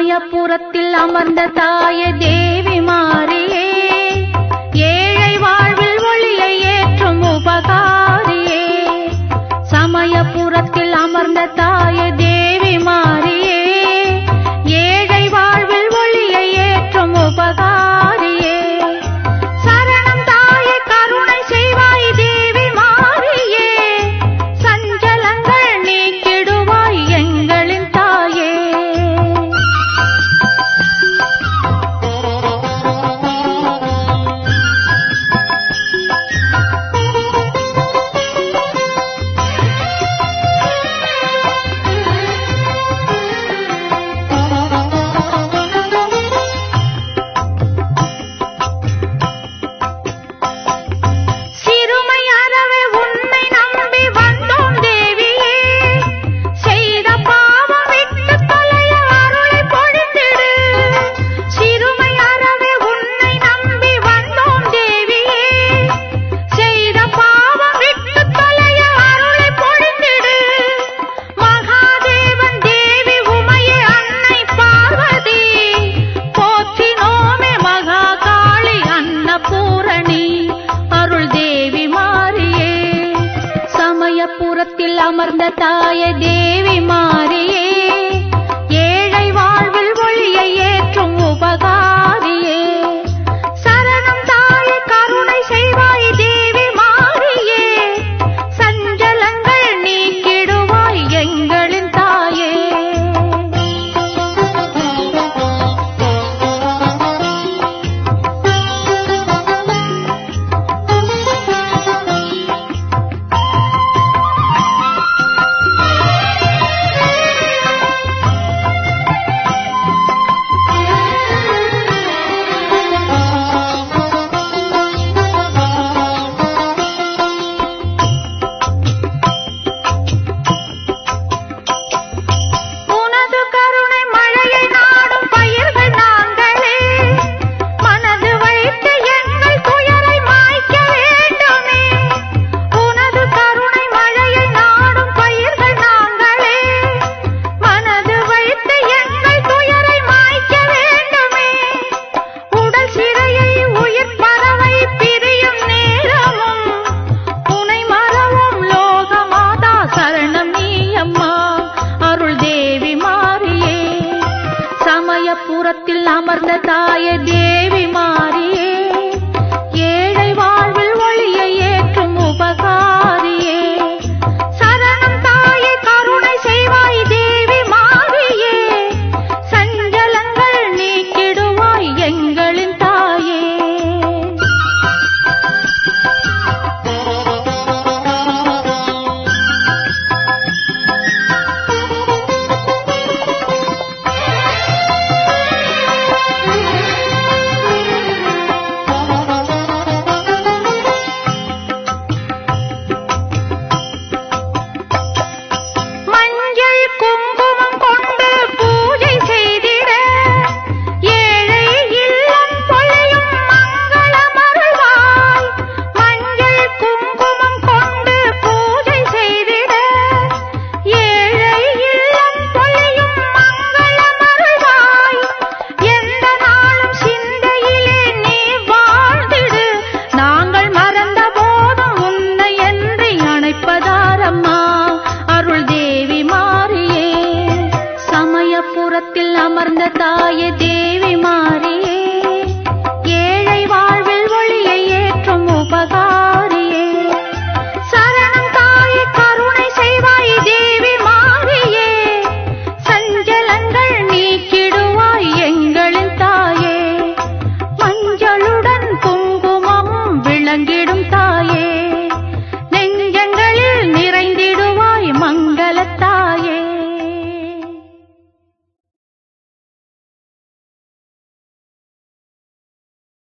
சமயபுரத்தில் அமர்ந்த தாயே தேவி மாரியே, ஏழை வாழ்வில் ஒளியை ஏற்றும் உபகாரியே. சமயபுரத்தில் அமர்ந்த தாயே தேவி மாரியே, ஏழை வாழ்வில் ஒளியை ஏற்றும் உபகாரியே. சரணம் தாயே, கருணை செய்வாய் தேவி மாரியே, சஞ்சலங்கள் நீக்கிடுவாய் எங்களின் தாயே. சமயபுரத்தில் அமர்ந்த தாயே தேவி மாரியே, ஏழை வாழ்வில் ஒளியை ஏற்றும் உபகாரியே. சரணம் தாயே, கருணை செய்வாய் தேவி மாரியே, சஞ்சலங்கள் நீக்கிடுவாய் எங்களின் தாயே. சமயபுரத்தில் அமர்ந்த தாயே தேவி மாரியே, ஏழை வாழ்வில் ஒளியை ஏற்றும் உபகாரியே. சரணம் தாயே, கருணை செய்வாய் தேவி மாரியே, சஞ்சலங்கள் நீக்கிடுவாய் எங்களின் தாயே. சமயபுரத்தில் அமர்ந்த தாயே